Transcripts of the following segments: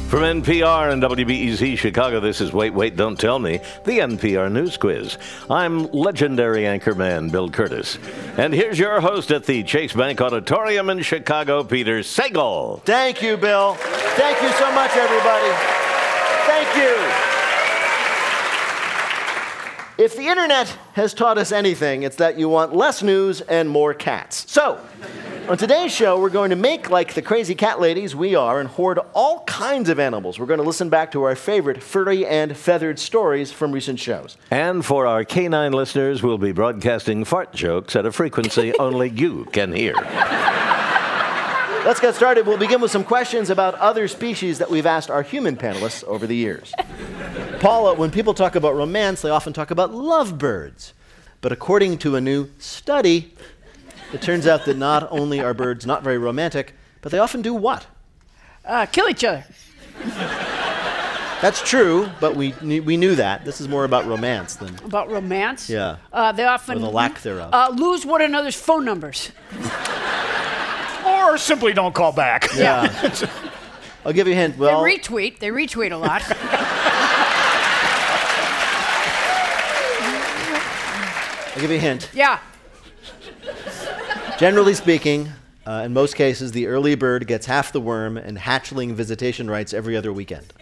From NPR and WBEZ Chicago, this is Wait, Wait, Don't Tell Me, the NPR News Quiz. I'm legendary anchorman Bill Curtis. And here's your host at the Chase Bank Auditorium in Chicago, Peter Sagal. Thank you, Bill. Thank you so much, everybody. Thank you. If the internet has taught us anything, it's that you want less news and more cats. So, on today's show, we're going to make like the crazy cat ladies we are and hoard all kinds of animals. We're going to listen back to our favorite furry and feathered stories from recent shows. And for our canine listeners, we'll be broadcasting fart jokes at a frequency only you can hear. Let's get started. We'll begin with some questions about other species that we've asked our human panelists over the years. Paula, when people talk about romance, they often talk about lovebirds. But according to a new study, it turns out that not only are birds not very romantic, but they often do what? Kill each other. That's true, but we knew that. This is more about romance than... About romance? Yeah. They often... Or the lack thereof. Lose one another's phone numbers. Or simply don't call back. Yeah. I'll give you a hint. Well, They retweet a lot. I'll give you a hint. Yeah. Generally speaking, in most cases, the early bird gets half the worm and hatchling visitation rights every other weekend.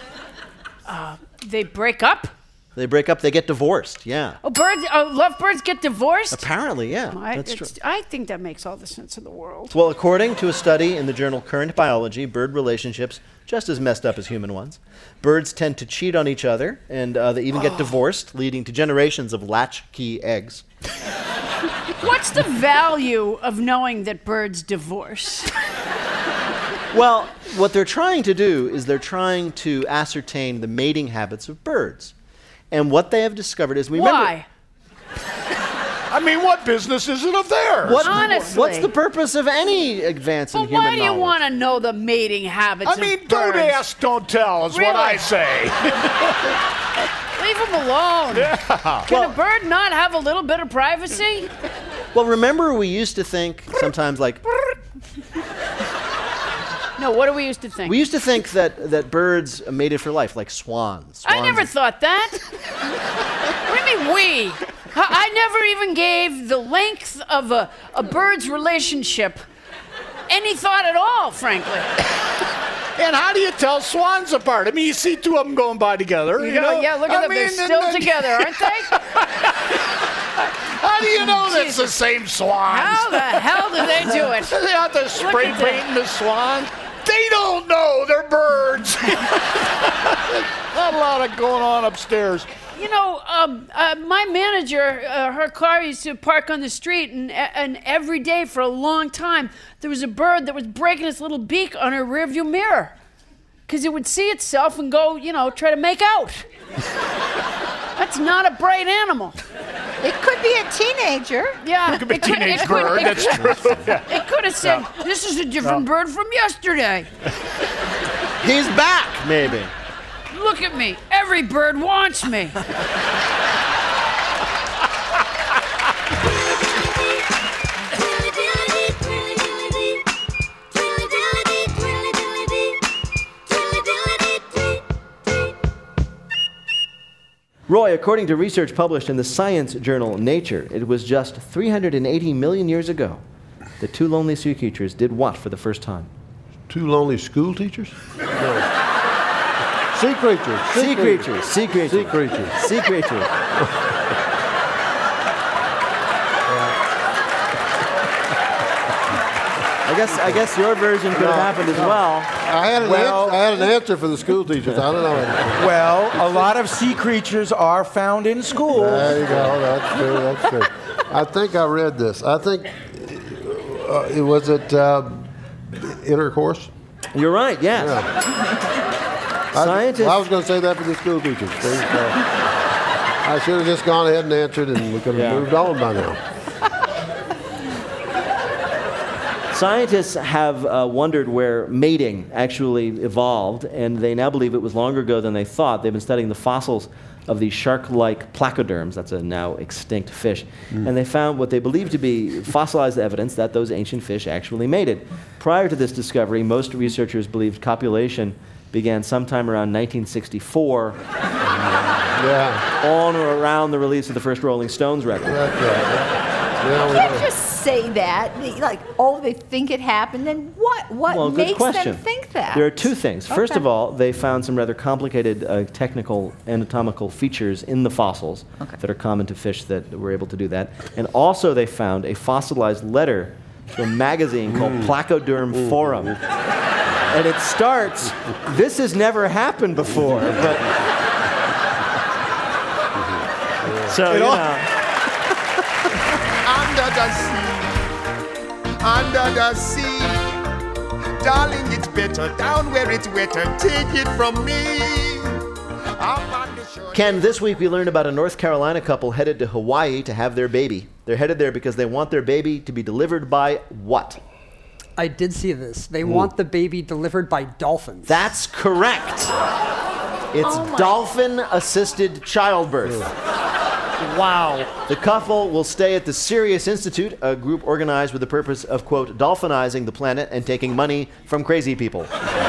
They break up? They break up, they get divorced, yeah. Lovebirds get divorced? Apparently, yeah, that's true. I think that makes all the sense in the world. Well, according to a study in the journal Current Biology, bird relationships just as messed up as human ones. Birds tend to cheat on each other, and they even get divorced, leading to generations of latchkey eggs. What's the value of knowing that birds divorce? Well, what they're trying to do is they're trying to ascertain the mating habits of birds. And what they have discovered is Why? I mean, what business is it of theirs? Honestly. What's the purpose of any advance in human knowledge? Why do you want to know the mating habits of birds? Don't ask, don't tell is what I say. Leave them alone. Yeah. Can a bird not have a little bit of privacy? Well, remember we used to think sometimes like... No, what do we used to think? We used to think that birds mated for life, like swans. I never thought that. What do you mean we? I never even gave the length of a bird's relationship any thought at all, frankly. And how do you tell swans apart? I mean, you see two of them going by together. You know? Yeah, look at them. They're still together, aren't they? How do you know that's the same swans? How the hell do they do it? They have to spray painting the swans. They don't know. They're birds. Not a lot of going on upstairs. You know, my manager, her car used to park on the street, and every day for a long time, there was a bird that was breaking its little beak on her rearview mirror. Because it would see itself and go, try to make out. That's not a bright animal. It could be a teenager. Yeah. It could be a teenage bird. That's true. It could have said, this is a different bird from yesterday. He's back, maybe. Look at me. Every bird wants me. Roy, according to research published in the science journal Nature, it was just 380 million years ago that two lonely sea creatures did what for the first time? Two lonely school teachers? No. Sea creatures. Sea creatures. Sea creatures. Sea creatures. Sea creatures. I guess your version could have happened as well. I had an answer for the school teachers. I don't know. Well, a lot of sea creatures are found in schools. There you go. That's true. That's true. I think I read this. I think it was at intercourse. You're right. Yes. Yeah. Scientists. I was going to say that for the school teachers. I should have just gone ahead and answered, and we could have moved on by now. Scientists have wondered where mating actually evolved, and they now believe it was longer ago than they thought. They've been studying the fossils of these shark-like placoderms, that's a now extinct fish, and they found what they believe to be fossilized evidence that those ancient fish actually mated. Prior to this discovery, most researchers believed copulation began sometime around 1964, Yeah. on or around the release of the first Rolling Stones record. That's right. Yeah, we Can't know. just say that. Like, oh, they think it happened. Then what? What Well, good makes question. them think that? There are two things. First Okay. of all, they found some rather complicated technical anatomical features in the fossils that are common to fish that were able to do that. And also they found a fossilized letter to a magazine called Placoderm Forum. And it starts, "This has never happened before." But so, you know, Under the sea, under the sea. Darling, it's better down where it's wetter. Take it from me. Up on the shore. Ken, this week we learned about a North Carolina couple headed to Hawaii to have their baby. They're headed there because they want their baby to be delivered by what? I did see this. They want the baby delivered by dolphins. That's correct. It's dolphin-assisted childbirth. Wow. The couple will stay at the Sirius Institute, a group organized with the purpose of, quote, dolphinizing the planet and taking money from crazy people.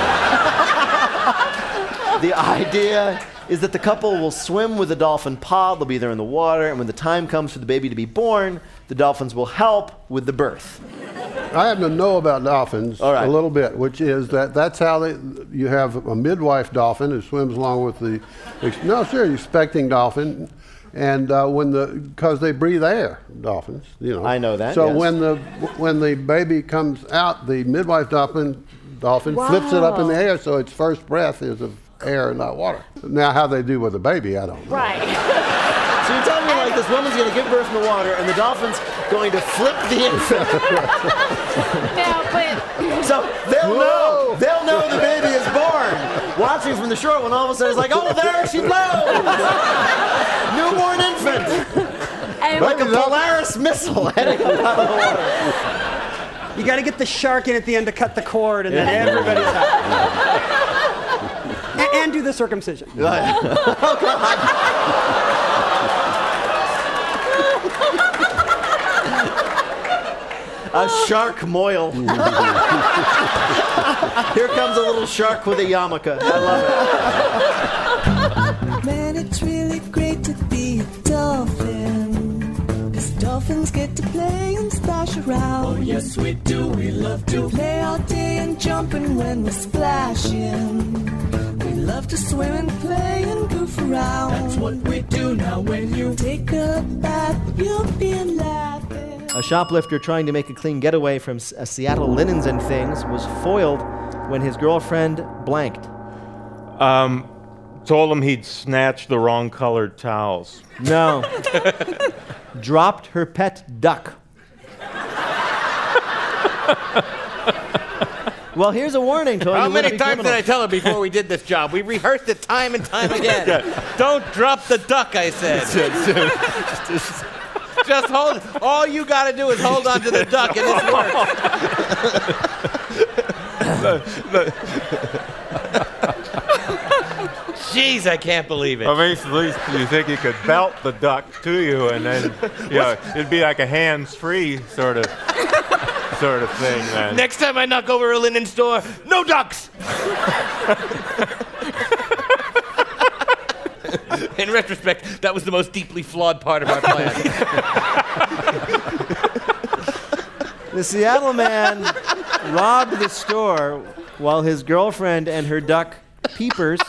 The idea is that the couple will swim with the dolphin pod, they'll be there in the water, and when the time comes for the baby to be born, the dolphins will help with the birth. I happen to know about dolphins All right. a little bit, which is that's how you have a midwife dolphin who swims along with the expecting dolphin, and because they breathe air, dolphins, you know. I know that, So yes. when the baby comes out, the midwife dolphin flips it up in the air, so its first breath is of air and not water. Now, how they do with the baby, I don't know. Right. So you're telling me like this woman's going to give birth in the water and the dolphin's going to flip the infant. Now, but So they'll know the baby is born. Watching from the shore when all of a sudden it's like, oh, there she blows. Newborn infant. and Like a Polaris missile heading up out of the water. You got to get the shark in at the end to cut the cord, and then everybody's happy. And do the circumcision. A shark moil. Here comes a little shark with a yarmulke. I love Man, it's really great to be a dolphin. 'Cause dolphins get to play and splash around. Oh, yes, we do. We love to play all day and jumping when we're splashing. We love to swim and play and goof around. That's what we do now. When you take a bath, you'll be laughing. it. A shoplifter trying to make a clean getaway from Seattle Linens and Things was foiled when his girlfriend blanked. Told him he'd snatched the wrong colored towels. No. Dropped her pet duck. Well, here's a warning, Tony. How You wouldn't many be times did I criminals. tell her before we did this job? We rehearsed it time and time again. Don't drop the duck, I said. Just hold. All you got to do is hold on to the duck, and it works. Jeez, I can't believe it. I mean, at least you think you could belt the duck to you, and then it'd be like a hands-free sort of thing. Then. Next time I knock over a linen store, no ducks. In retrospect, that was the most deeply flawed part of our plan. The Seattle man robbed the store while his girlfriend and her duck, Peepers,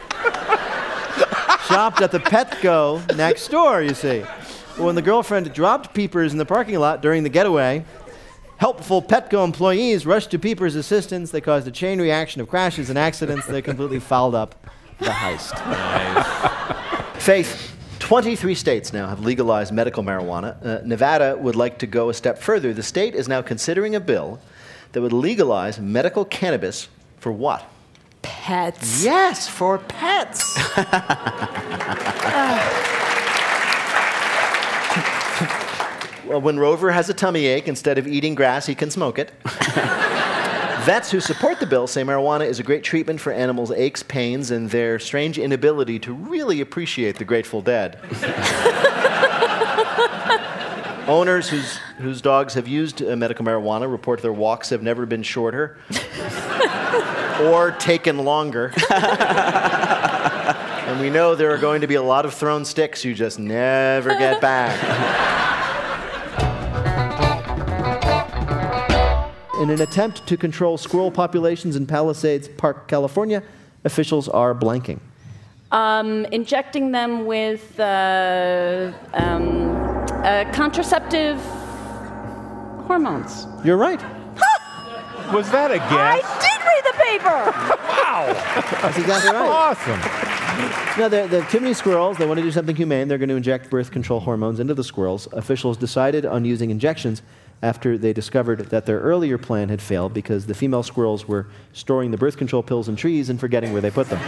shopped at the Petco next door, you see. Well, when the girlfriend dropped Peepers in the parking lot during the getaway, helpful Petco employees rushed to Peepers' assistance. They caused a chain reaction of crashes and accidents. They completely fouled up the heist. Nice. Faith, 23 states now have legalized medical marijuana. Nevada would like to go a step further. The state is now considering a bill that would legalize medical cannabis for what? pets. Yes, for pets. Well, when Rover has a tummy ache, instead of eating grass, he can smoke it. Vets who support the bill say marijuana is a great treatment for animals' aches, pains, and their strange inability to really appreciate the Grateful Dead. Owners whose dogs have used medical marijuana report their walks have never been shorter or taken longer. And we know there are going to be a lot of thrown sticks you just never get back. In an attempt to control squirrel populations in Palisades Park, California, officials are blanking. Injecting them with contraceptive hormones. You're right. Was that a I guess? did read the paper! Wow! That's exactly right. Awesome. No, there are too many squirrels. They want to do something humane. They're going to inject birth control hormones into the squirrels. Officials decided on using injections after they discovered that their earlier plan had failed because the female squirrels were storing the birth control pills in trees and forgetting where they put them.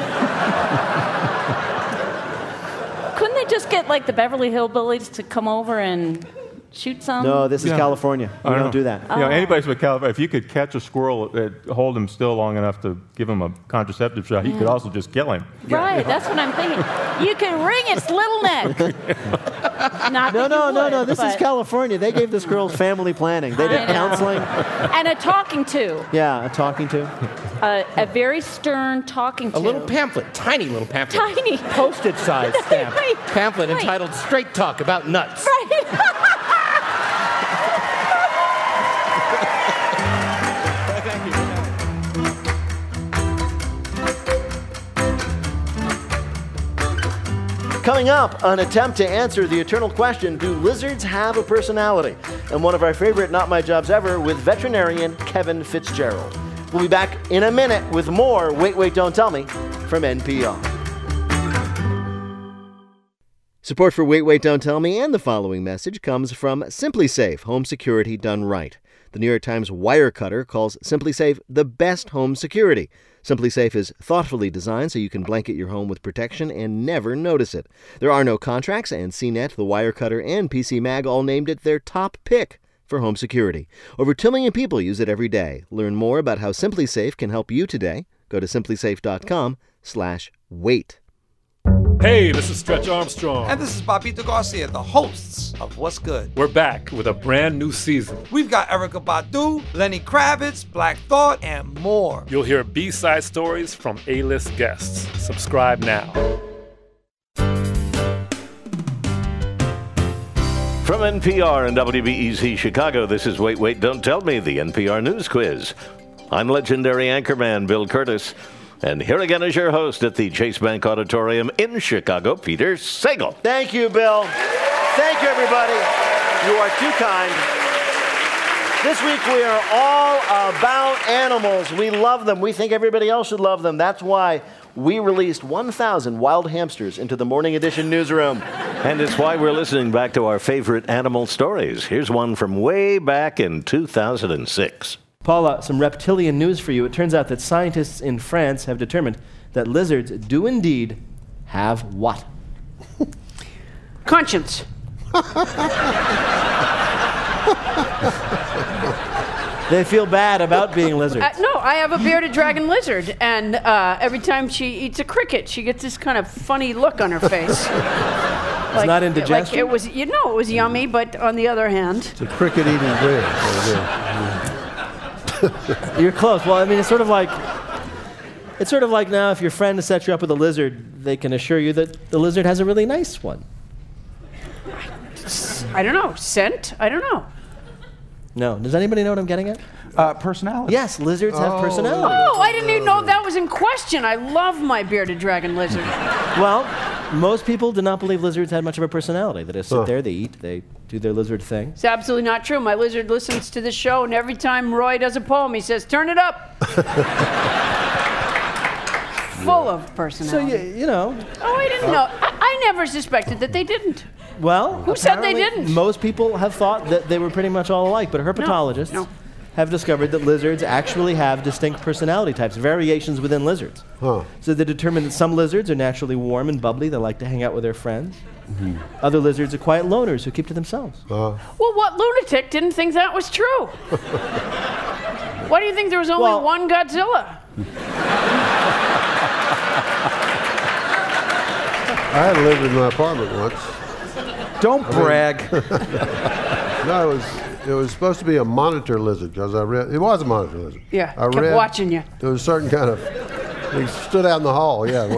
Couldn't they just get, like, the Beverly Hillbillies to come over and shoot some? No, this is California. We don't do that. You know, anybody's with California. If you could catch a squirrel, hold him still long enough to give him a contraceptive shot, you could also just kill him. Right, that's what I'm thinking. You can wring its little neck. Not that you would, This is but- California. They gave the squirrels family planning. They did I know. counseling. And a talking to. Yeah, a talking to. A very stern talking to. A little pamphlet, tiny little pamphlet. Tiny. Postage-sized stamp. Right. Pamphlet Right. entitled Straight Talk About Nuts. Coming up, an attempt to answer the eternal question, do lizards have a personality? And one of our favorite Not My Jobs Ever with veterinarian Kevin Fitzgerald. We'll be back in a minute with more Wait, Wait, Don't Tell Me from NPR. Support for Wait, Wait, Don't Tell Me and the following message comes from SimpliSafe, home security done right. The New York Times Wirecutter calls SimpliSafe the best home security. SimpliSafe is thoughtfully designed so you can blanket your home with protection and never notice it. There are no contracts, and CNET, the Wirecutter, and PC Mag all named it their top pick for home security. Over 2 million people use it every day. Learn more about how SimpliSafe can help you today. Go to simplisafe.com/wait. Hey, this is Stretch Armstrong. And this is Papito Garcia, the hosts of What's Good. We're back with a brand new season. We've got Erykah Badu, Lenny Kravitz, Black Thought, and more. You'll hear B-side stories from A-list guests. Subscribe now. From NPR and WBEZ Chicago, this is Wait, Wait, Don't Tell Me, the NPR News Quiz. I'm legendary anchorman Bill Curtis. And here again is your host at the Chase Bank Auditorium in Chicago, Peter Sagal. Thank you, Bill. Thank you, everybody. You are too kind. This week we are all about animals. We love them. We think everybody else should love them. That's why we released 1,000 wild hamsters into the Morning Edition newsroom. And it's why we're listening back to our favorite animal stories. Here's one from way back in 2006. Paula, some reptilian news for you. It turns out that scientists in France have determined that lizards do indeed have what? Conscience. They feel bad about being lizards. No, I have a bearded dragon lizard, and every time she eats a cricket, she gets this kind of funny look on her face. It's not indigestion? Like it was, it was yummy, but on the other hand, It's a cricket eating bread. You're close. Well, I mean, it's sort of like now if your friend sets you up with a lizard, they can assure you that the lizard has a really nice one. I don't know, scent? I don't know. No. Does anybody know what I'm getting at? Personality. Yes, lizards have personality. Oh, I didn't even know that was in question. I love my bearded dragon lizard. Well, most people do not believe lizards had much of a personality. They just sit there, they eat, they do their lizard thing. It's absolutely not true. My lizard listens to the show, and every time Roy does a poem, he says, "Turn it up." Full of personality. So, you know. Oh, I didn't know. I never suspected that they didn't. Well, Who said they apparently didn't? Most people have thought that they were pretty much all alike, but herpetologists have discovered that lizards actually have distinct personality types, variations within lizards. So they determined that some lizards are naturally warm and bubbly. They like to hang out with their friends. Mm-hmm. Other lizards are quiet loners who keep to themselves. Well, what lunatic didn't think that was true? Why do you think there was only one Godzilla? I had a lizard in my apartment once. Don't brag. No, it was supposed to be a monitor lizard because I read it was a monitor lizard. Yeah, I kept watching you. There was a certain kind of. He stood out in the hall. Yeah,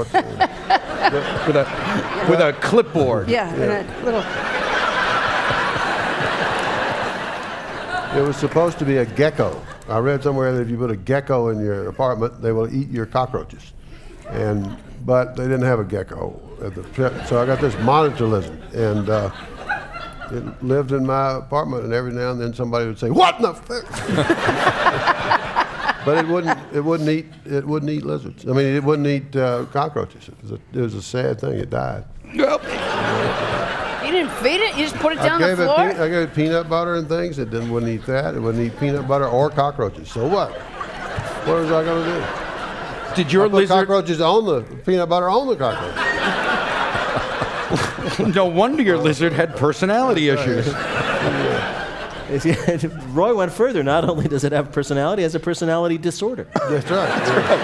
with a clipboard. Yeah, and a little. It was supposed to be a gecko. I read somewhere that if you put a gecko in your apartment, they will eat your cockroaches. But they didn't have a gecko at the so I got this monitor lizard, and it lived in my apartment. And every now and then somebody would say, "What in the?" But it wouldn't eat lizards. I mean, it wouldn't eat cockroaches. It was a sad thing. It died. You didn't feed it? You just put it down on the floor? I gave it peanut butter and things. It wouldn't eat that. It wouldn't eat peanut butter or cockroaches. So what? What was I going to do? Did your lizard... cockroaches on the peanut butter on the cockroach? No wonder your lizard had personality issues. Roy went further. Not only does it have personality, it has a personality disorder. That's right. That's right.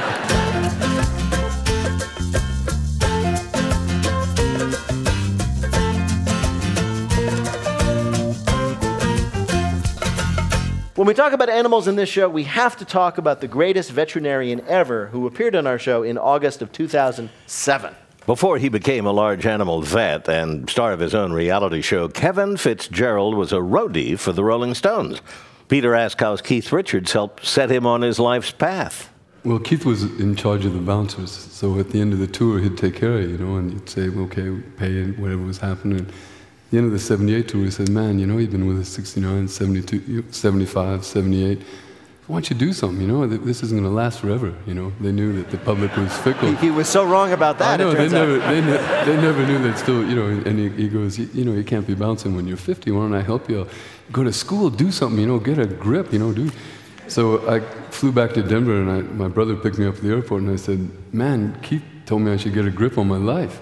When we talk about animals in this show, we have to talk about the greatest veterinarian ever who appeared on our show in August of 2007. Before he became a large animal vet and star of his own reality show, Kevin Fitzgerald was a roadie for the Rolling Stones. Peter asked how Keith Richards helped set him on his life's path. Well, Keith was in charge of the bouncers, so at the end of the tour, he'd take care of you, and he'd say, okay, pay it, whatever was happening. At the end of the 78 tour, he said, man, you've been with us 69, 72, 75, 78. Why don't you do something, This isn't going to last forever, They knew that the public was fickle. He was so wrong about that, I know, it turns out. They never knew that still, and he goes, you can't be bouncing when you're 50. Why don't I help you? Go to school, do something, get a grip, do. So I flew back to Denver, and my brother picked me up at the airport, and I said, man, Keith told me I should get a grip on my life.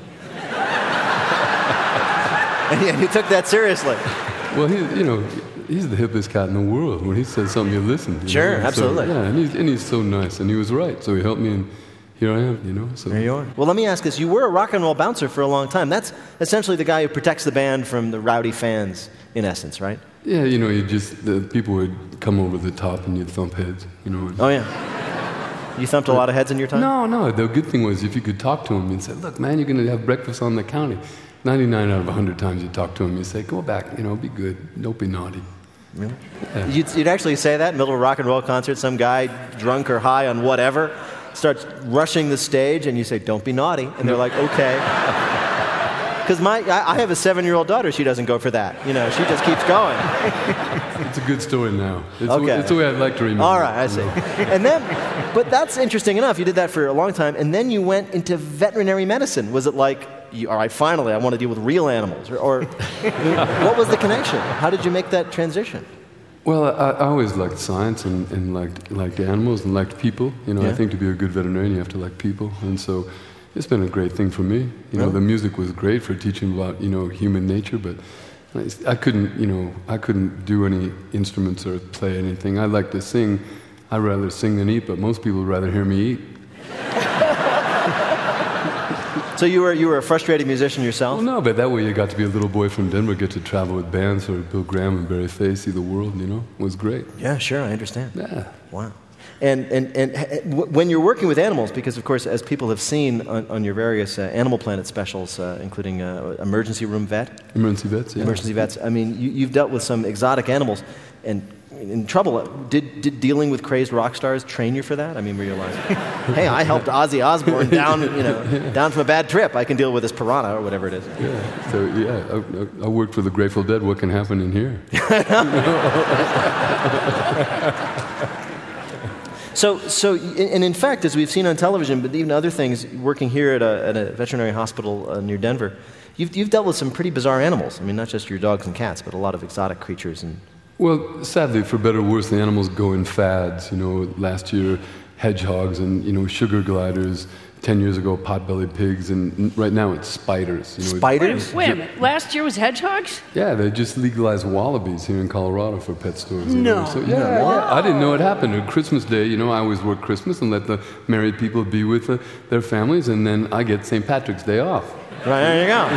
And he took that seriously. Well, he's the hippest cat in the world. When he says something, you listen. Sure, absolutely. So, yeah, and he's so nice, and he was right. So he helped me, and here I am, So. There you are. Well, let me ask this. You were a rock and roll bouncer for a long time. That's essentially the guy who protects the band from the rowdy fans, in essence, right? Yeah, the people would come over the top, and you'd thump heads, Oh, yeah. You thumped a lot of heads in your time? No. The good thing was if you could talk to him and say, look, man, you're going to have breakfast on the county. 99 out of 100 times you talk to him, you say, go back, be good. Don't be naughty. Really? Yeah. You'd actually say that in the middle of a rock and roll concert, some guy drunk or high on whatever starts rushing the stage and you say, don't be naughty. And they're like, okay. Because I have a 7-year-old daughter, she doesn't go for that. She just keeps going. It's a good story now. Okay. It's the way I'd like to remember. All right, I see. But that's interesting enough. You did that for a long time, and then you went into veterinary medicine. Was it like, all right, finally, I want to deal with real animals? Or what was the connection? How did you make that transition? Well, I always liked science and liked animals and liked people. Yeah. I think to be a good veterinarian, you have to like people. And so it's been a great thing for me. Really? The music was great for teaching about, human nature, but I couldn't do any instruments or play anything. I like to sing. I'd rather sing than eat, but most people would rather hear me eat. So you were a frustrated musician yourself? Well, no, but that way you got to be a little boy from Denver, get to travel with bands or Bill Graham and Barry Fay, see the world, It was great. Yeah, sure, I understand. Yeah. Wow. And when you're working with animals, because of course, as people have seen on your various Animal Planet specials, including Emergency Room Vet. Emergency Vets, yeah. Emergency Vets. I mean, you've dealt with some exotic animals and in trouble. Did dealing with crazed rock stars train you for that? I mean, were you like, hey, I helped Ozzy Osbourne down from a bad trip. I can deal with this piranha or whatever it is. Yeah. So I worked for the Grateful Dead. What can happen in here? So, and in fact, as we've seen on television, but even other things, working here at a veterinary hospital near Denver, you've dealt with some pretty bizarre animals. I mean, not just your dogs and cats, but a lot of exotic creatures. Well, sadly, for better or worse, the animals go in fads. Last year, hedgehogs and sugar gliders. 10 years ago, pot-bellied pigs, and right now it's spiders. Spiders? Wait a minute. Last year was hedgehogs? Yeah, they just legalized wallabies here in Colorado for pet stores. No. So, yeah, I didn't know it happened. On Christmas Day, I always work Christmas and let the married people be with their families, and then I get St. Patrick's Day off. Right, there you go.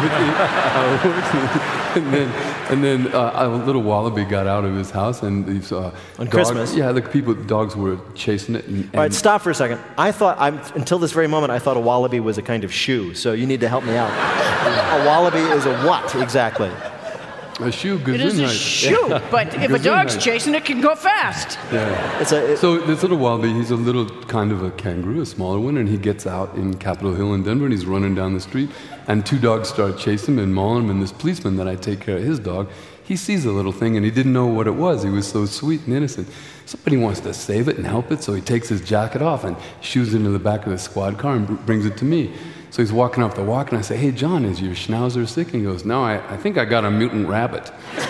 and then a little wallaby got out of his house, and these on dogs, Christmas. Yeah, the dogs were chasing it. All right, stop for a second. Until this very moment, I thought a wallaby was a kind of shoe, so you need to help me out. A wallaby is a what, exactly? A shoe, It is a shoe, but if a dog's chasing it, it can go fast. Yeah. So this little wallaby, he's a little kind of a kangaroo, a smaller one, and he gets out in Capitol Hill in Denver, and he's running down the street, and two dogs start chasing him and mauling him, and this policeman that I take care of his dog, he sees the little thing, and he didn't know what it was. He was so sweet and innocent. Somebody wants to save it and help it, so he takes his jacket off and shoos it into the back of the squad car and brings it to me. So he's walking up the walk, and I say, "Hey, John, is your schnauzer sick?" And he goes, "No, I think I got a mutant rabbit."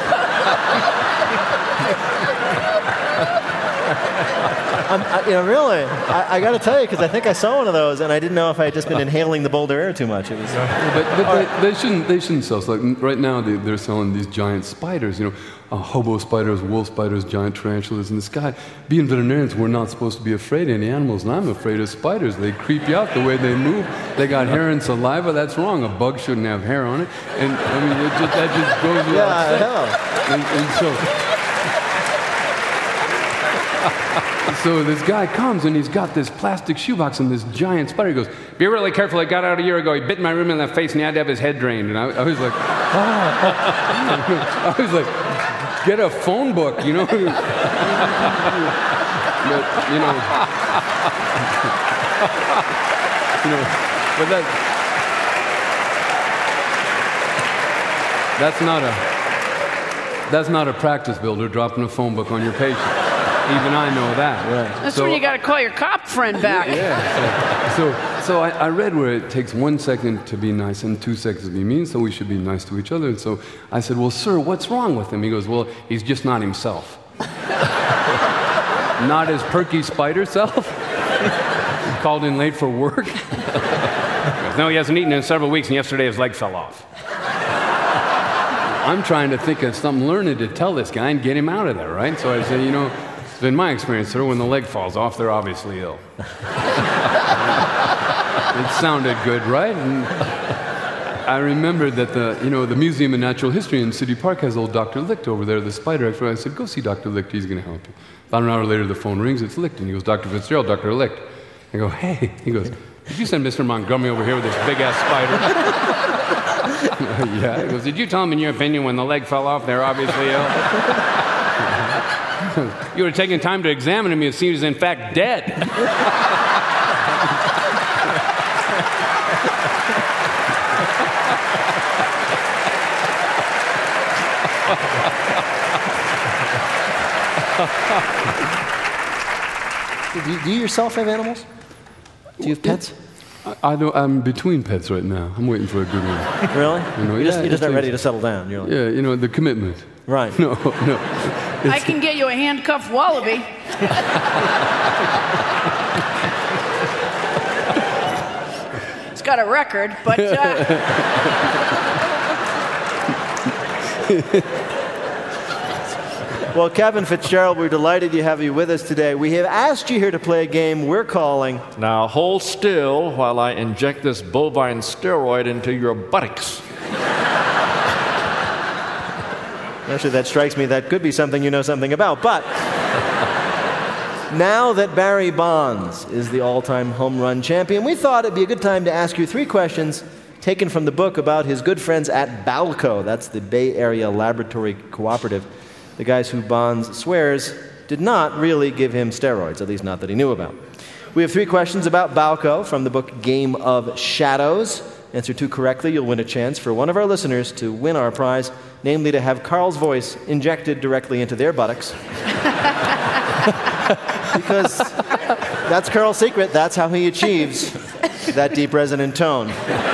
Really, I got to tell you, because I think I saw one of those, and I didn't know if I had just been inhaling the Boulder air too much. It was. But they shouldn't sell. So like right now, they're selling these giant spiders. Hobo spiders, wolf spiders, giant tarantulas. And this guy, being veterinarians, we're not supposed to be afraid of any animals, and I'm afraid of spiders. They creep you out the way they move. They got hair and saliva. That's wrong. A bug shouldn't have hair on it. And I mean, that just goes without saying. So this guy comes and he's got this plastic shoebox and this giant spider. He goes, "Be really careful. It got out a year ago. He bit my room in the face and he had to have his head drained." And I was like, I was like, get a phone book, But, but that's not a practice builder dropping a phone book on your patient. Even I know that. Right. That's when you got to call your cop friend back. So I read where it takes 1 second to be nice and 2 seconds to be mean, so we should be nice to each other. And so I said, "Well, sir, what's wrong with him?" He goes, "Well, he's just not himself." Not his perky spider self? Called in late for work? He goes, "No, he hasn't eaten in several weeks, and yesterday his leg fell off." I'm trying to think of something learned to tell this guy and get him out of there, right? So I said, in my experience, sir, when the leg falls off, they're obviously ill. It sounded good, right? And I remembered that the Museum of Natural History in City Park has old Dr. Licht over there, the spider expert. I said, "Go see Dr. Licht, he's going to help you." About an hour later, the phone rings, it's Licht, and he goes, "Dr. Fitzgerald, Dr. Licht." I go, "Hey." He goes, "Did you send Mr. Montgomery over here with this big-ass spider?" Yeah. He goes, "Did you tell him, in your opinion, when the leg fell off, they're obviously ill?" "You would have taken time to examine him, you'd see he was in fact dead." Do you yourself have animals? Do you have pets? I don't. I'm between pets right now. I'm waiting for a good one. Really? You're just not ready to settle down. You're like, yeah, the commitment. Right. No. I can get you a handcuffed wallaby. It's got a record, but... Well, Kevin Fitzgerald, we're delighted to have you with us today. We have asked you here to play a game we're calling... Now hold still while I inject this bovine steroid into your buttocks. Actually, that strikes me that could be something you know something about, but... Now that Barry Bonds is the all-time home run champion, we thought it'd be a good time to ask you 3 questions taken from the book about his good friends at Balco. That's the Bay Area Laboratory Cooperative. The guys who Bonds swears did not really give him steroids, at least not that he knew about. We have 3 questions about Balco from the book Game of Shadows. Answer 2 correctly, you'll win a chance for one of our listeners to win our prize, namely to have Carl's voice injected directly into their buttocks. Because that's Carl's secret. That's how he achieves that deep resonant tone.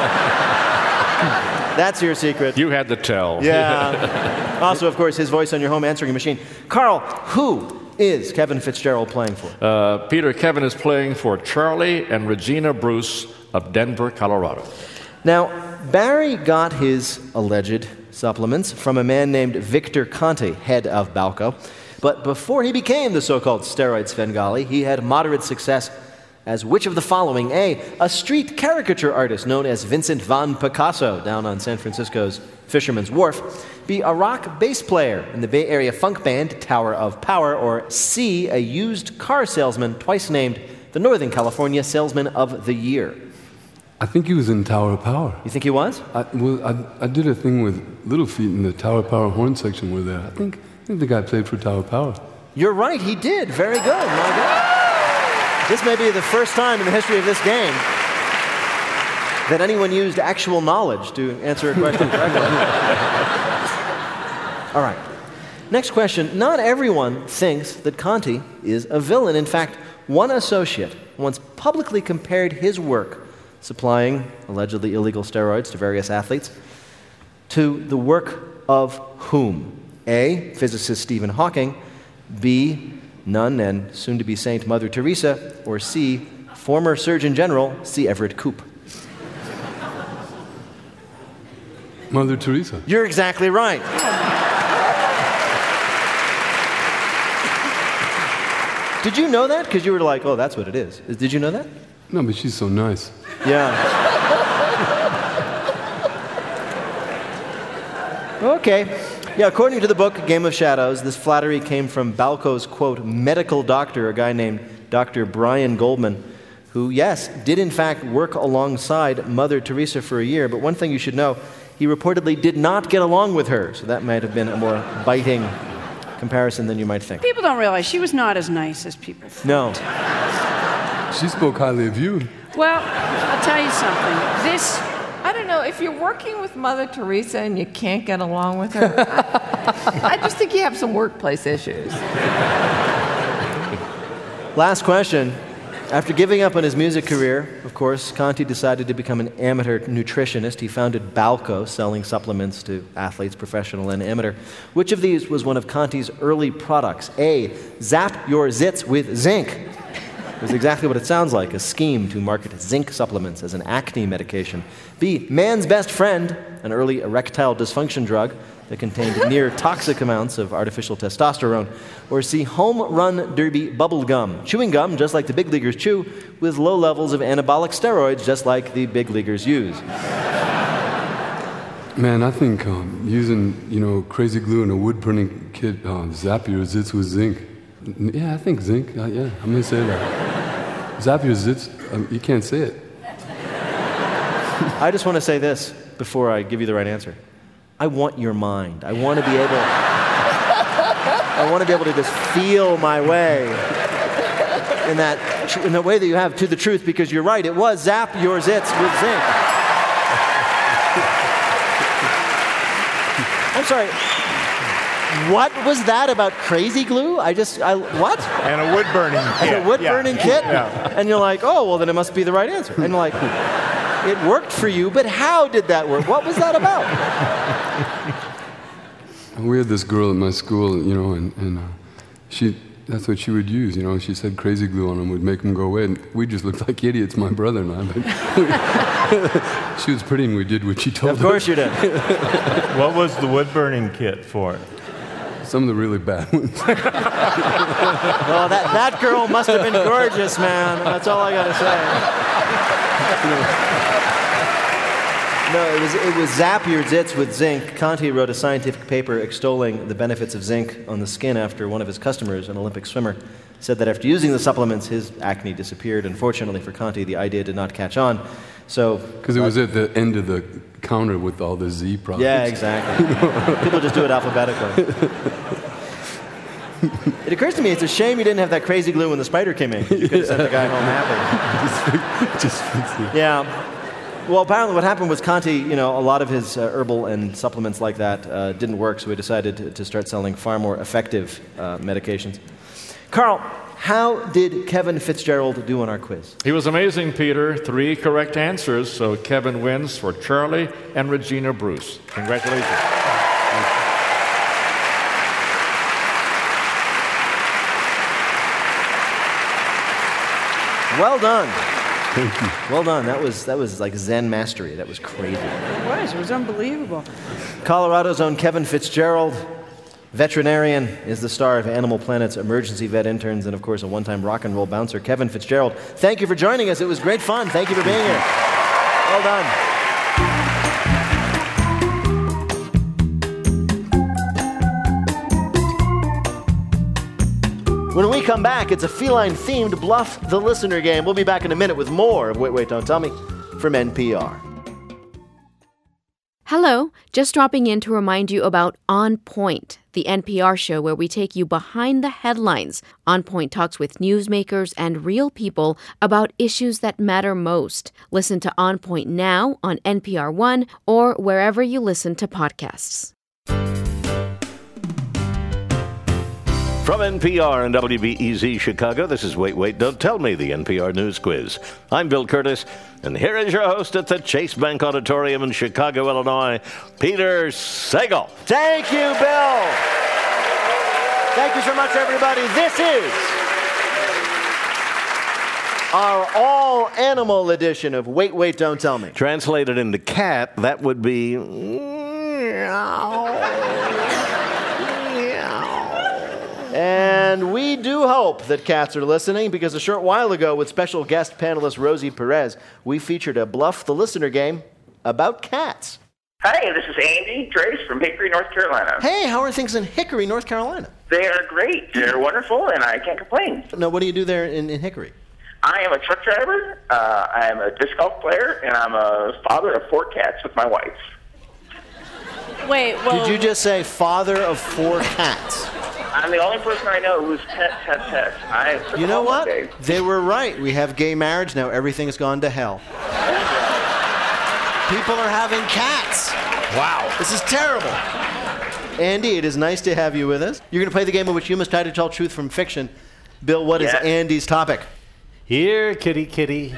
That's your secret. You had to tell. Yeah. Also, of course, his voice on your home answering machine. Carl, who is Kevin Fitzgerald playing for? Peter, Kevin is playing for Charlie and Regina Bruce of Denver, Colorado. Now, Barry got his alleged supplements from a man named Victor Conte, head of Balco. But before he became the so-called steroid Svengali, he had moderate success as which of the following? A street caricature artist known as Vincent van Picasso down on San Francisco's Fisherman's Wharf. B, a rock bass player in the Bay Area funk band Tower of Power. Or C, a used car salesman twice named the Northern California Salesman of the Year. I think he was in Tower of Power. You think he was? I did a thing with Little Feat in the Tower of Power horn section where I think the guy played for Tower of Power. You're right, he did. Very good. My God. This may be the first time in the history of this game that anyone used actual knowledge to answer a question correctly. All right. Next question. Not everyone thinks that Conti is a villain. In fact, one associate once publicly compared his work supplying allegedly illegal steroids to various athletes to the work of whom? A, physicist Stephen Hawking. B, nun and soon-to-be Saint Mother Teresa. Or C, former Surgeon General C. Everett Koop. Mother Teresa. You're exactly right. Did you know that? Because you were like, oh, that's what it is. Did you know that? No, but she's so nice. Yeah. Okay. Yeah, according to the book Game of Shadows, this flattery came from Balco's, quote, medical doctor, a guy named Dr. Brian Goldman, who, yes, did in fact work alongside Mother Teresa for a year. But one thing you should know, he reportedly did not get along with her. So that might have been a more biting comparison than you might think. People don't realize she was not as nice as people thought. No. She spoke highly of you. Well, I'll tell you something. I don't know, if you're working with Mother Teresa and you can't get along with her, I just think you have some workplace issues. Last question. After giving up on his music career, of course, Conti decided to become an amateur nutritionist. He founded Balco, selling supplements to athletes, professional and amateur. Which of these was one of Conti's early products? A, Zap Your Zits with Zinc. It was exactly what it sounds like, a scheme to market zinc supplements as an acne medication. B, Man's Best Friend, an early erectile dysfunction drug that contained near toxic amounts of artificial testosterone. Or C, Home Run Derby Bubble Gum, chewing gum just like the big leaguers chew, with low levels of anabolic steroids just like the big leaguers use. Man, I think using, crazy glue and a wood-burning kit, zap your zits with zinc. Yeah, I think zinc. Yeah, I'm going to say that. Zap your zits, you can't say it. I just want to say this before I give you the right answer. I want your mind. I want to be able to just feel my way in the way that you have to the truth, because you're right. It was Zap Your Zits with zinc. I'm sorry. What was that about crazy glue? What? And a wood-burning kit. And a wood-burning kit? Yeah. And you're like, oh, well, then it must be the right answer. And you're like, it worked for you, but how did that work? What was that about? We had this girl at my school, and that's what she would use, She said crazy glue on them would make them go away. And we just looked like idiots, my brother and I. But she was pretty and we did what she told us. Of course you did. What was the wood-burning kit for? Some of the really bad ones. Well, that girl must have been gorgeous, man. That's all I got to say. No, it was Zap Your Zits with zinc. Conti wrote a scientific paper extolling the benefits of zinc on the skin after one of his customers, an Olympic swimmer, said that after using the supplements, his acne disappeared. Unfortunately for Conti, the idea did not catch on. Because it was at the end of the counter with all the Z products. Yeah, exactly. People just do it alphabetically. It occurs to me it's a shame you didn't have that crazy glue when the spider came in. You could have sent the guy home happy. Just fix it. Yeah. Well, apparently what happened was Conti, a lot of his herbal and supplements like that didn't work, so he decided to start selling far more effective medications. Carl, how did Kevin Fitzgerald do on our quiz? He was amazing, Peter. 3 correct answers, so Kevin wins for Charlie and Regina Bruce. Congratulations. Well done. Thank you. Well done. That was like Zen mastery. That was crazy. It was unbelievable. Colorado's own Kevin Fitzgerald. Veterinarian is the star of Animal Planet's Emergency Vet Interns and, of course, a one-time rock and roll bouncer, Kevin Fitzgerald. Thank you for joining us. It was great fun. Thank you for being here. Well done. When we come back, it's a feline-themed Bluff the Listener game. We'll be back in a minute with more of Wait, Wait, Don't Tell Me from NPR. Hello, just dropping in to remind you about On Point, the NPR show where we take you behind the headlines. On Point talks with newsmakers and real people about issues that matter most. Listen to On Point now on NPR One or wherever you listen to podcasts. From NPR and WBEZ Chicago, this is Wait, Wait, Don't Tell Me, the NPR News Quiz. I'm Bill Curtis, and here is your host at the Chase Bank Auditorium in Chicago, Illinois, Peter Sagal. Thank you, Bill. Thank you so much, everybody. This is our all-animal edition of Wait, Wait, Don't Tell Me. Translated into cat, that would be... And we do hope that cats are listening, because a short while ago with special guest panelist Rosie Perez, we featured a Bluff the Listener game about cats. Hi, this is Andy Drace from Hickory, North Carolina. Hey, how are things in Hickory, North Carolina? They are great. They're wonderful, and I can't complain. Now, what do you do there in Hickory? I am a truck driver, I am a disc golf player, and I'm a father of 4 cats with my wife. Wait, well... Did you just say father of 4 cats? I'm the only person I know who's pet. You know what? They were right. We have gay marriage now. Everything's gone to hell. People are having cats. Wow. This is terrible. Andy, it is nice to have you with us. You're going to play the game in which you must try to tell truth from fiction. Bill, what is Andy's topic? Here, kitty, kitty.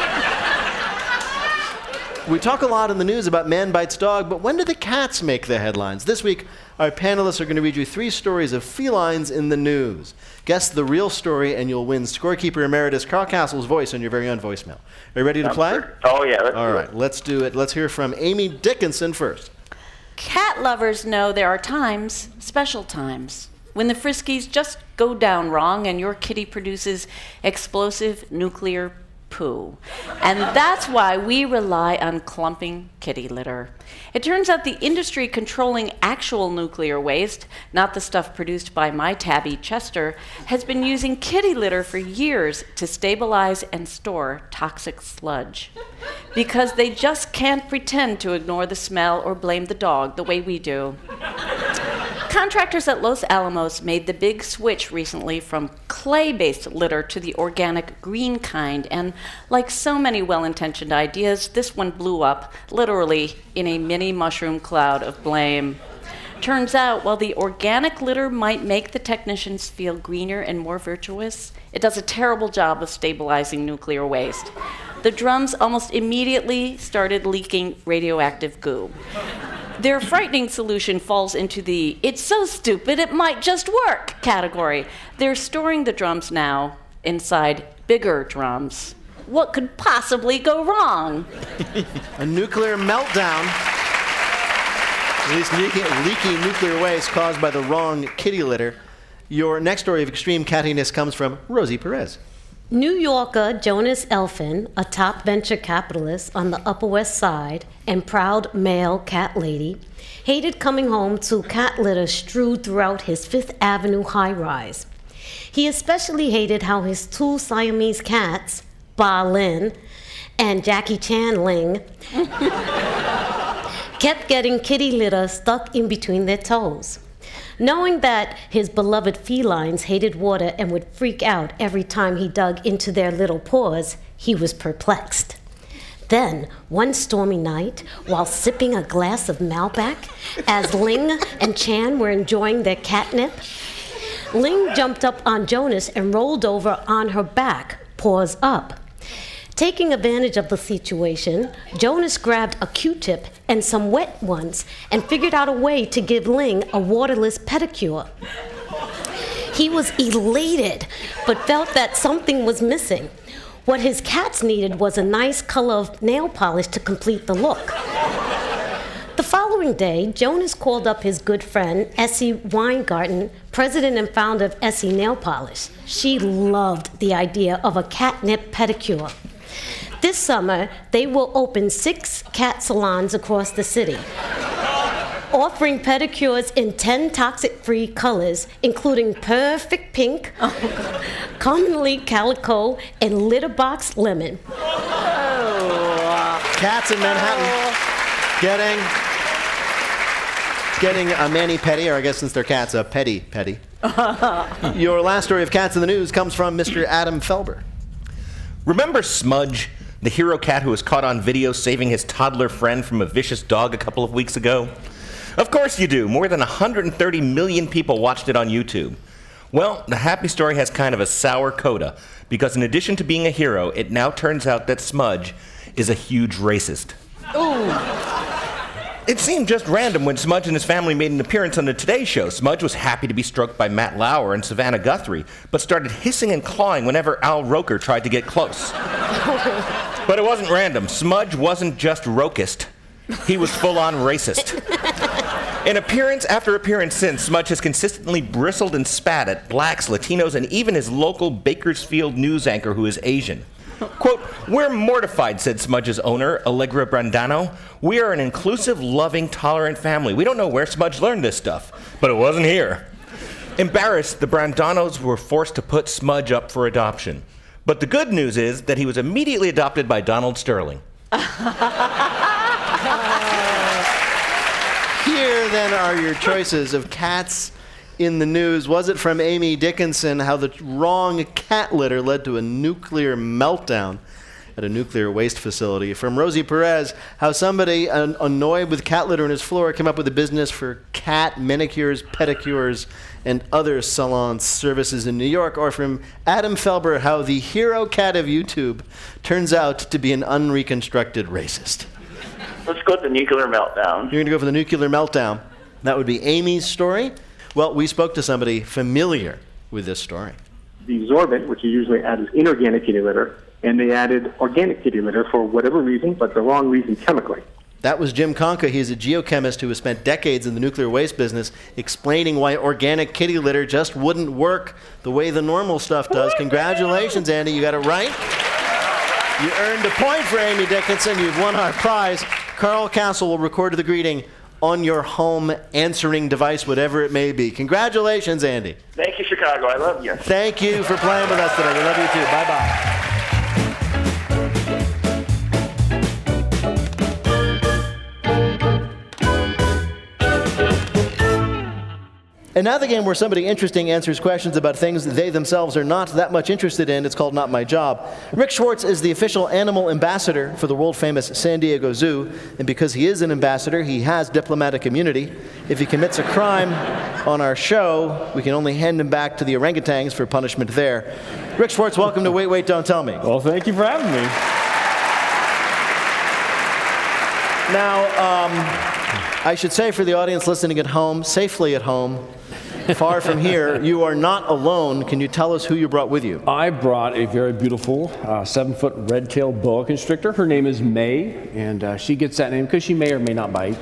We talk a lot in the news about man bites dog, but when do the cats make the headlines? This week, our panelists are going to read you 3 stories of felines in the news. Guess the real story, and you'll win Scorekeeper Emeritus Carl Castle's voice on your very own voicemail. Are you ready to play? Oh, yeah. All right, let's do it. Let's hear from Amy Dickinson first. Cat lovers know there are times, special times, when the Friskies just go down wrong and your kitty produces explosive nuclear poo. And that's why we rely on clumping kitty litter. It turns out the industry controlling actual nuclear waste, not the stuff produced by my tabby Chester, has been using kitty litter for years to stabilize and store toxic sludge. Because they just can't pretend to ignore the smell or blame the dog the way we do. Contractors at Los Alamos made the big switch recently from clay-based litter to the organic green kind, and like so many well-intentioned ideas, this one blew up, literally, in a mini mushroom cloud of blame. Turns out, while the organic litter might make the technicians feel greener and more virtuous, it does a terrible job of stabilizing nuclear waste. The drums almost immediately started leaking radioactive goo. Their frightening solution falls into the "it's so stupid it might just work" category. They're storing the drums now inside bigger drums. What could possibly go wrong? A nuclear meltdown. At least leaky nuclear waste caused by the wrong kitty litter. Your next story of extreme cattiness comes from Rosie Perez. New Yorker Jonas Elfin, a top venture capitalist on the Upper West Side and proud male cat lady, hated coming home to cat litter strewed throughout his Fifth Avenue high-rise. He especially hated how his 2 Siamese cats, Ba Lin and Jackie Chan Ling, kept getting kitty litter stuck in between their toes. Knowing that his beloved felines hated water and would freak out every time he dug into their little paws, he was perplexed. Then, one stormy night, while sipping a glass of Malbec, as Ling and Chan were enjoying their catnip, Ling jumped up on Jonas and rolled over on her back, paws up. Taking advantage of the situation, Jonas grabbed a Q-tip and some wet ones and figured out a way to give Ling a waterless pedicure. He was elated, but felt that something was missing. What his cats needed was a nice color of nail polish to complete the look. The following following day, Jonas called up his good friend, Essie Weingarten, president and founder of Essie Nail Polish. She loved the idea of a catnip pedicure. This summer, they will open 6 cat salons across the city, offering pedicures in 10 toxic-free colors, including perfect pink, commonly calico, and litter box lemon. Cats in Manhattan getting a mani-pedi, or I guess since they're cats, a pedi. Your last story of cats in the news comes from Mr. Adam Felber. Remember Smudge, the hero cat who was caught on video saving his toddler friend from a vicious dog a couple of weeks ago? Of course you do. More than 130 million people watched it on YouTube. Well, the happy story has kind of a sour coda, because in addition to being a hero, it now turns out that Smudge is a huge racist. Ooh. It seemed just random when Smudge and his family made an appearance on the Today Show. Smudge was happy to be stroked by Matt Lauer and Savannah Guthrie, but started hissing and clawing whenever Al Roker tried to get close. But it wasn't random. Smudge wasn't just rokist. He was full-on racist. In appearance after appearance since, Smudge has consistently bristled and spat at blacks, Latinos, and even his local Bakersfield news anchor who is Asian. Quote, "We're mortified," said Smudge's owner, Allegra Brandano. "We are an inclusive, loving, tolerant family. We don't know where Smudge learned this stuff, but it wasn't here." Embarrassed, the Brandanos were forced to put Smudge up for adoption. But the good news is that he was immediately adopted by Donald Sterling. Here, then, are your choices of cats in the news. Was it from Amy Dickinson how the wrong cat litter led to a nuclear meltdown at a nuclear waste facility? From Rosie Perez, how somebody annoyed with cat litter on his floor came up with a business for cat manicures, pedicures, and other salon services in New York? Or from Adam Felber, how the hero cat of YouTube turns out to be an unreconstructed racist? Let's go with the nuclear meltdown. You're going to go for the nuclear meltdown. That would be Amy's story. Well, we spoke to somebody familiar with this story. The sorbent, which you usually add, is inorganic kitty litter, and they added organic kitty litter for whatever reason, but the wrong reason chemically. That was Jim Conca. He's a geochemist who has spent decades in the nuclear waste business explaining why organic kitty litter just wouldn't work the way the normal stuff does. Congratulations, Andy. You got it right. You earned a point for Amy Dickinson. You've won our prize. Carl Castle will record the greeting on your home answering device, whatever it may be. Congratulations, Andy. Thank you, Chicago. I love you. Thank you for playing with us today. We love you too. Bye-bye. And now the game where somebody interesting answers questions about things that they themselves are not that much interested in. It's called Not My Job. Rick Schwartz is the official animal ambassador for the world-famous San Diego Zoo. And because he is an ambassador, he has diplomatic immunity. If he commits a crime on our show, we can only hand him back to the orangutans for punishment there. Rick Schwartz, welcome to Wait, Wait, Don't Tell Me. Well, thank you for having me. Now, I should say for the audience listening at home, safely at home, far from here, you are not alone. Can you tell us who you brought with you? I brought a very beautiful 7-foot red-tailed boa constrictor. Her name is May, and she gets that name because she may or may not bite.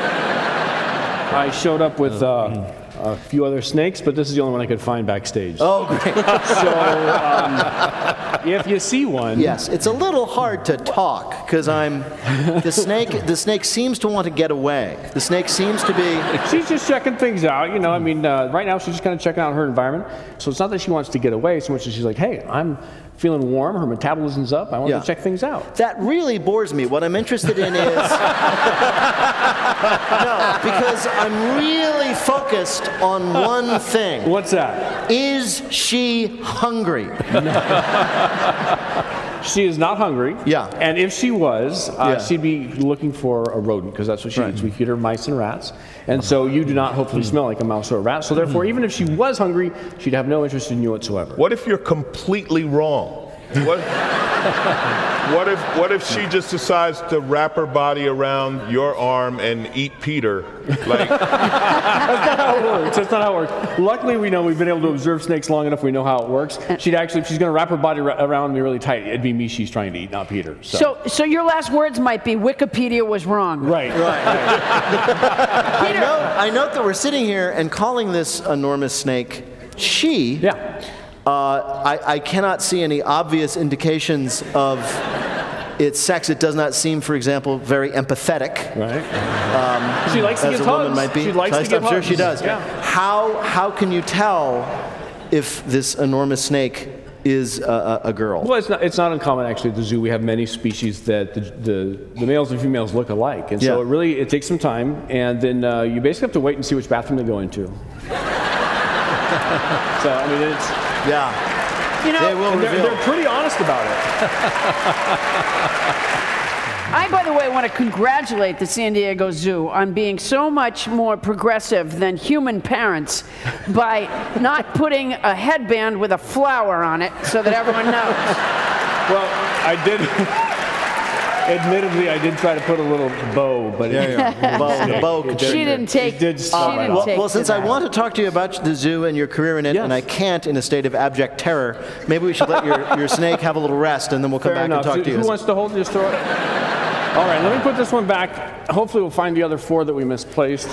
I showed up with a few other snakes, but this is the only one I could find backstage. Oh, great. So, if you see one... Yes, it's a little hard to talk, because the snake seems to want to get away. The snake seems to be... She's just checking things out, you know. I mean, right now she's just kind of checking out her environment. So it's not that she wants to get away so much as she's like, hey, I'm feeling warm, her metabolism's up, I want to check things out. That really bores me. What I'm interested in is... No, because I'm really focused on one thing. What's that? Is she hungry? She is not hungry. Yeah. And if she was, she'd be looking for a rodent, because that's what she eats. We feed her mice and rats. And so you do not hopefully smell like a mouse or a rat. So therefore, even if she was hungry, she'd have no interest in you whatsoever. What if you're completely wrong? What What if she just decides to wrap her body around your arm and eat Peter? Like That's not how it works. That's not how it works. Luckily, we know we've been able to observe snakes long enough. We know how it works. She'd actually, if she's going to wrap her body around me really tight, it'd be me she's trying to eat, not Peter. So your last words might be Wikipedia was wrong. Right. I note that we're sitting here and calling this enormous snake she. Yeah. I cannot see any obvious indications of its sex. It does not seem, for example, very empathetic. Right. She likes to as get a woman hugs. might be. She likes to get I'm sure hugs. she does. Yeah. How can you tell if this enormous snake is a girl? Well, it's not uncommon actually at the zoo. We have many species that the males and females look alike, and so it takes some time, and then you basically have to wait and see which bathroom they go into. So I mean, it's You know, they will reveal. They're pretty honest about it. I, by the way, want to congratulate the San Diego Zoo on being so much more progressive than human parents by not putting a headband with a flower on it so that everyone knows. Well, I did. Admittedly, I did try to put a little bow, but the bow. She didn't take. Well, since I want to talk to you about the zoo and your career in it, and I can't in a state of abject terror, maybe we should let your snake have a little rest, and then we'll come back and talk to you. Who wants to hold this throw it? All right, let me put this one back. Hopefully, we'll find the other 4 that we misplaced.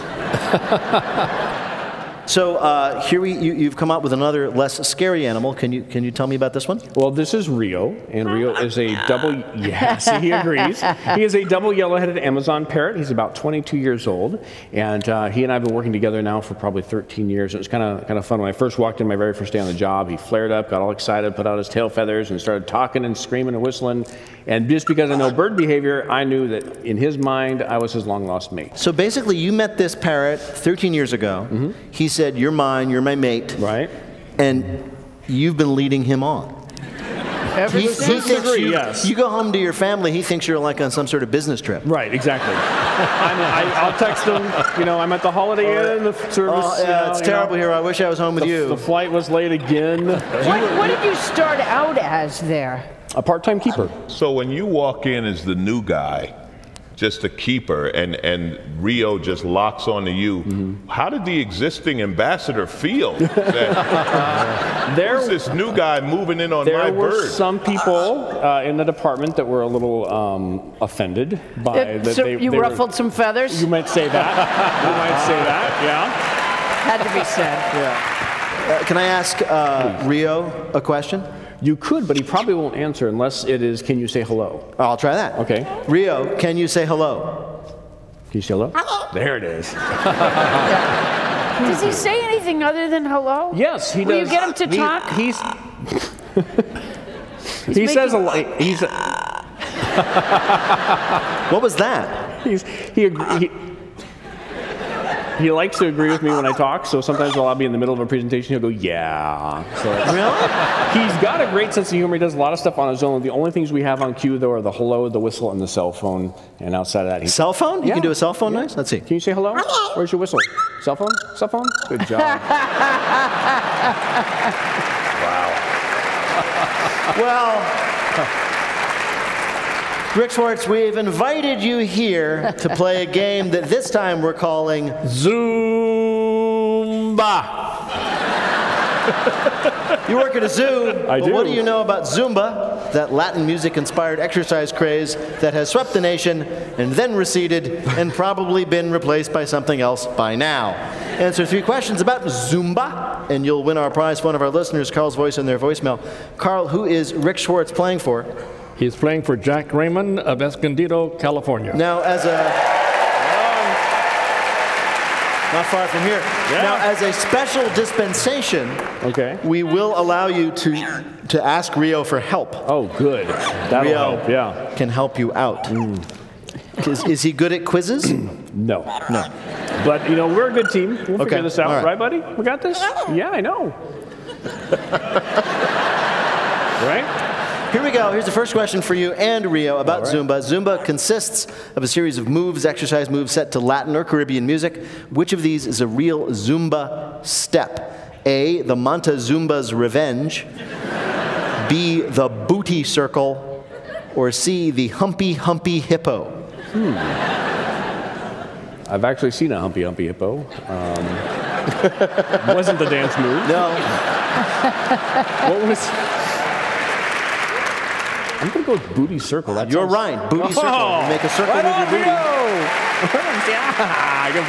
So here you've come up with another less scary animal. Can you tell me about this one? Well, this is Rio, and Rio is a double. Yes, he agrees. He is a double yellow-headed Amazon parrot. He's about 22 years old, and he and I have been working together now for probably 13 years. It was kind of fun. When I first walked in my very first day on the job, he flared up, got all excited, put out his tail feathers, and started talking and screaming and whistling. And just because I know bird behavior, I knew that in his mind, I was his long-lost mate. So basically, you met this parrot 13 years ago. Mm-hmm. He said, "You're mine. You're my mate." Right. And you've been leading him on. He thinks yes. You go home to your family, he thinks you're like on some sort of business trip. Right, exactly. I'll text him, I'm at the Holiday Inn, the service. It's terrible here. I wish I was home with you. The flight was late again. What did you start out as there? A part-time keeper. So when you walk in as the new guy, just a keeper, and Rio just locks onto you, how did the existing ambassador feel? There's this new guy moving in on my bird. There were some people in the department that were a little offended by that. So you ruffled some feathers? You might say that. You might say that, yeah. Had to be said. Yeah. Can I ask Rio a question? You could, but he probably won't answer unless it is, can you say hello? I'll try that. Okay. Rio, can you say hello? Can you say hello? There it is. Does he say anything other than hello? Yes, he does. Will you get him to talk? He says a lot. What was that? He likes to agree with me when I talk, so sometimes while I'll be in the middle of a presentation, he'll go, yeah. So really? He's got a great sense of humor. He does a lot of stuff on his own. The only things we have on cue, though, are the hello, the whistle, and the cell phone. And outside of that, cell phone? You can do a cell phone nice? Let's see. Can you say hello? Where's your whistle? Cell phone? Cell phone? Good job. Wow. Well, Rick Schwartz, we've invited you here to play a game that this time we're calling Zumba. You work at a zoo. I do. What do you know about Zumba, that Latin music-inspired exercise craze that has swept the nation and then receded and probably been replaced by something else by now? Answer 3 questions about Zumba, and you'll win our prize for one of our listeners, Carl's voice in their voicemail. Carl, who is Rick Schwartz playing for? He's playing for Jack Raymond of Escondido, California. Now, not far from here. Yeah. Now, as a special dispensation, we will allow you to ask Rio for help. Oh, good. That'll Rio help, yeah. can help you out. Is he good at quizzes? No. No. But, we're a good team. We'll figure this out. All right. Right, buddy? We got this? Yeah, I know. Right? Here we go. Here's the first question for you and Rio about Zumba. Zumba consists of a series of exercise moves set to Latin or Caribbean music. Which of these is a real Zumba step? A, the Montezumba's Revenge. B, the Booty Circle. Or C, the Humpy Humpy Hippo? I've actually seen a Humpy Humpy Hippo. Wasn't the dance move. No. What was... I'm going to go with booty circle. You're right. Booty circle. You make a circle right with your on, booty. Yeah, good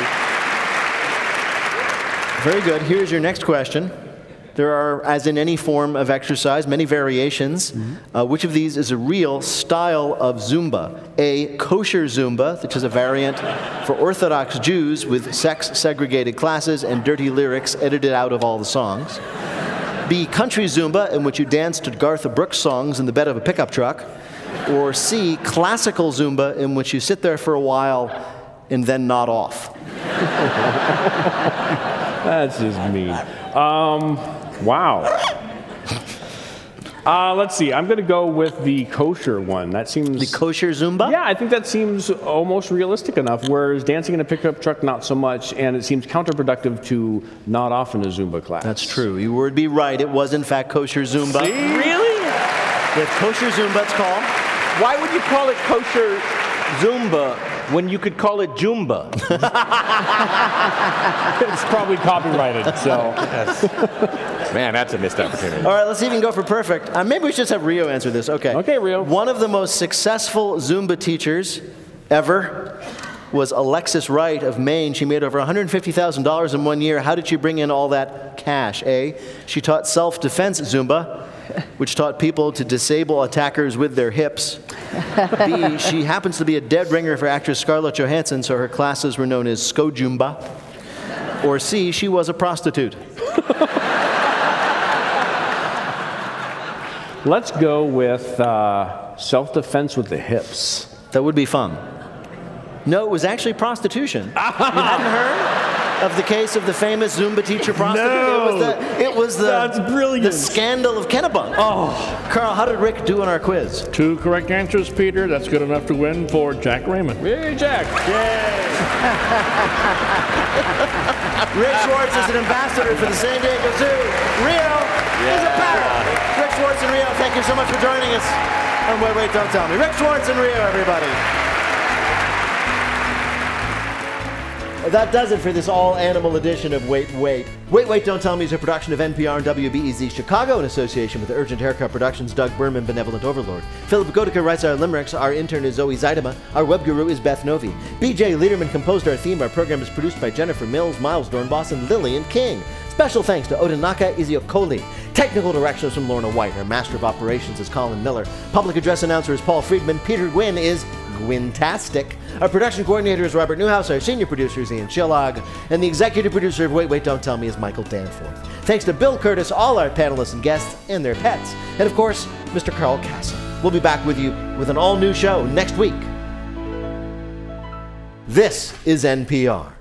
boy. Very good. Here's your next question. There are, as in any form of exercise, many variations. Which of these is a real style of Zumba? A, kosher Zumba, which is a variant for Orthodox Jews with sex-segregated classes and dirty lyrics edited out of all the songs. B, country Zumba, in which you dance to Garth Brooks songs in the bed of a pickup truck. Or C, classical Zumba, in which you sit there for a while and then nod off. That's just mean. Wow. Let's see. I'm going to go with the kosher one. That seems... The kosher Zumba? Yeah, I think that seems almost realistic enough, whereas dancing in a pickup truck, not so much, and it seems counterproductive to nod off in a Zumba class. That's true. You would be right. It was, in fact, kosher Zumba. See? Really? It's kosher Zumba, it's called. Why would you call it kosher Zumba when you could call it Jumba? It's probably copyrighted, so... Man, that's a missed opportunity. All right, let's see if we can go for perfect. Maybe we should just have Rio answer this. Okay. Okay, Rio. One of the most successful Zumba teachers ever was Alexis Wright of Maine. She made over $150,000 in 1 year. How did she bring in all that cash? A, she taught self-defense Zumba, which taught people to disable attackers with their hips. B, she happens to be a dead ringer for actress Scarlett Johansson, so her classes were known as Skojumba. Or C, she was a prostitute. Let's go with self-defense with the hips. That would be fun. No, it was actually prostitution. You hadn't heard of the case of the famous Zumba teacher prostitute? No. It was the That's brilliant. The scandal of Kennebunk. Oh, Carl, how did Rick do on our quiz? 2 correct answers, Peter. That's good enough to win for Jack Raymond. Hey, Jack. Rick Schwartz is an ambassador for the San Diego Zoo. Rio is a parrot. Rick Schwartz and Rio, thank you so much for joining us. And wait, don't tell me. Rick Schwartz and Rio, everybody. That does it for this all-animal edition of Wait, Don't Tell Me is a production of NPR and WBEZ Chicago in association with Urgent Haircut Productions, Doug Berman, Benevolent Overlord. Philip Goedeke writes our limericks. Our intern is Zoe Zeidema. Our web guru is Beth Novi. BJ Liederman composed our theme. Our program is produced by Jennifer Mills, Miles Dornbos, and Lillian King. Special thanks to Odinaka Iziokoli. Technical directions from Lorna White. Our master of operations is Colin Miller. Public address announcer is Paul Friedman. Peter Gwynn is Gwyntastic. Our production coordinator is Robert Newhouse. Our senior producer is Ian Chillog. And the executive producer of Wait, Don't Tell Me is Michael Danforth. Thanks to Bill Curtis, all our panelists and guests, and their pets. And of course, Mr. Carl Castle. We'll be back with you with an all-new show next week. This is NPR.